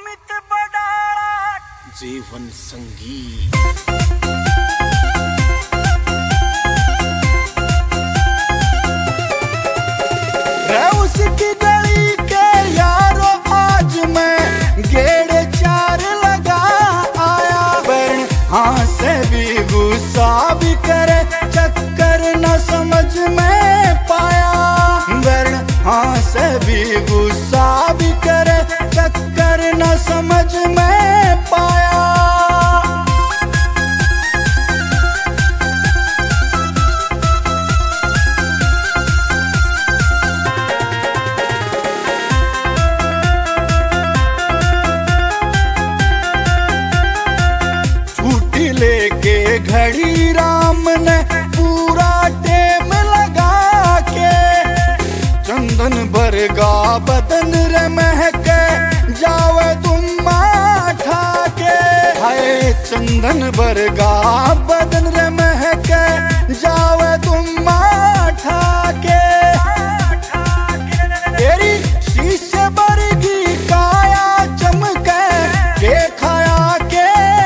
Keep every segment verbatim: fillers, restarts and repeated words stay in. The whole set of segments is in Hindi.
अमित बड़ाला जीवन संगीत। उसकी गली के यारो आज मैं गेड़े चार लगा आया, बहन हाँ से भी गुस्सा भी करे चक्कर न समझ में पाया, बहन हाँ से भी गुस्सा भी करे चक्कर न समझ में पाया। लेके घड़ी राम ने पूरा टेम लगा के, चंदन बरगा बदन रे महके जावे तुम माठा के, हाय चंदन बरगा बदन रे महके जावे तुम माठा के। तेरी शीशे बरगी काया चमके देखाया के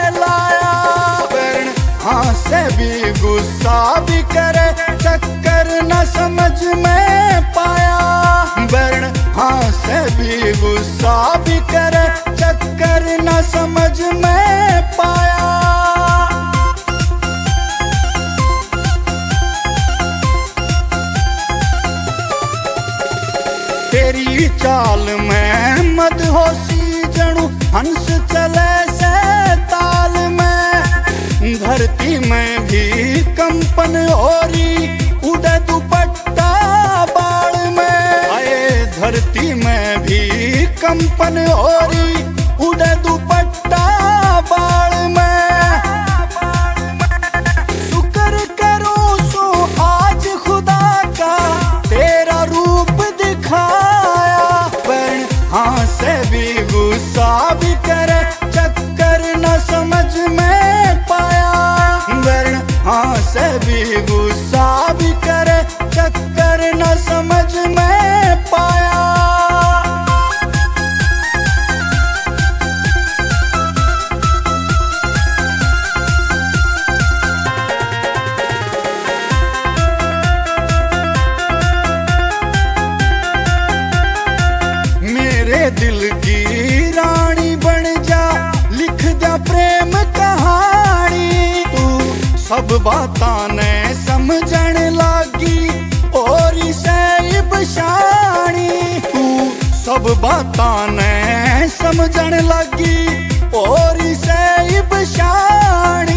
से भी गुस्सा भी करे चक्कर न समझ में पाया, वर्ण हाँ से भी गुस्सा भी करे चक्कर न समझ में पाया। तेरी चाल में मदहोशी जणु हंस चले से ताल में, धरती में भी कंपन हो रही उड़े दुपट्टा बाल में, आए धरती में भी कंपन हो रही उड़े दुपट्टा बाल में। शुक्र करूं सो आज खुदा का तेरा रूप दिखाया, पर हाँ से भी गुस्सा भी करे चक्कर न समझ में पाया, वर्ण हाँ से भी गुस्सा भी करे चक्कर न समझ में पाया। मेरे दिल की रानी बन जा लिख जा प्रेम कहानी, तू सब बातां ने समझण लागी और सैब शानी, तू सब बातां ने समझण लागी और सैब शानी।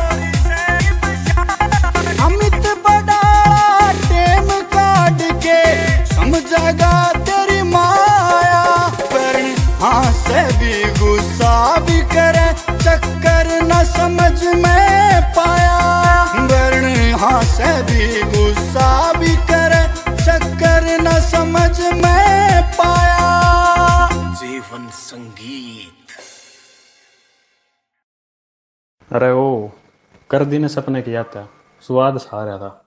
अमित बड़ाला टेम काट के समझेगा तेरी माया, पर हाँ से भी गुस्सा भी करे चक्कर न समझ में पाया, वर्ण हाँ से भी गुस्सा भी करे चक्कर न समझ में पाया। जीवन संगीत। अरे ओ कर दी ने सपने किया था, स्वाद सा रहा था।